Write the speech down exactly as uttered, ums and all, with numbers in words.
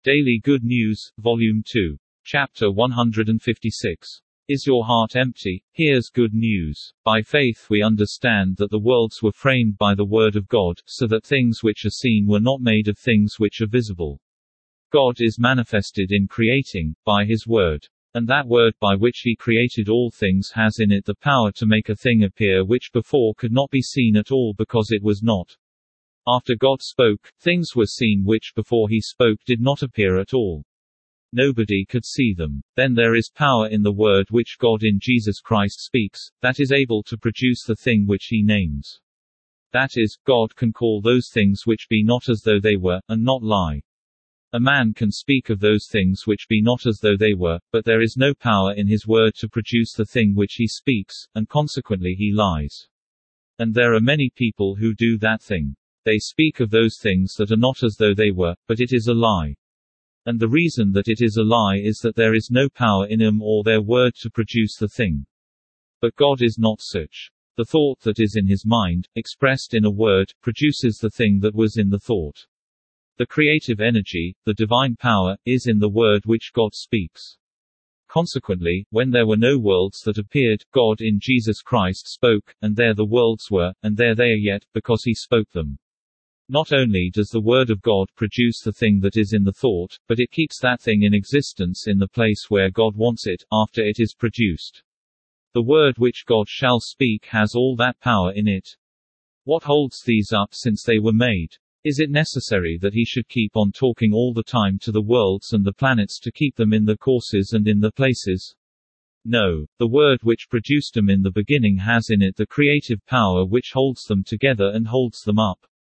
Daily Good News, Volume two. Chapter one hundred fifty-six. Is your heart empty? Here's good news. By faith we understand that the worlds were framed by the word of God, so that things which are seen were not made of things which are visible. God is manifested in creating, by his word. And that word by which he created all things has in it the power to make a thing appear which before could not be seen at all because it was not. After God spoke, things were seen which before he spoke did not appear at all. Nobody could see them. Then there is power in the word which God in Jesus Christ speaks, that is able to produce the thing which he names. That is, God can call those things which be not as though they were, and not lie. A man can speak of those things which be not as though they were, but there is no power in his word to produce the thing which he speaks, and consequently he lies. And there are many people who do that thing. They speak of those things that are not as though they were, but it is a lie. And the reason that it is a lie is that there is no power in them or their word to produce the thing. But God is not such. The thought that is in his mind, expressed in a word, produces the thing that was in the thought. The creative energy, the divine power, is in the word which God speaks. Consequently, when there were no worlds that appeared, God in Jesus Christ spoke, and there the worlds were, and there they are yet, because he spoke them. Not only does the word of God produce the thing that is in the thought, but it keeps that thing in existence in the place where God wants it, after it is produced. The word which God shall speak has all that power in it. What holds these up since they were made? Is it necessary that he should keep on talking all the time to the worlds and the planets to keep them in the courses and in the places? No, the word which produced them in the beginning has in it the creative power which holds them together and holds them up.